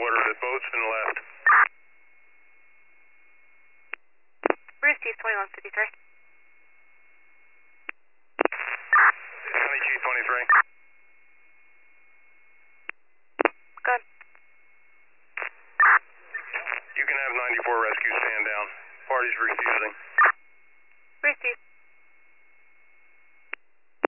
order to boats and left. Bruce, Chief 2153. County Chief 23. Good. You can have 94 rescue stand down. Party's refusing.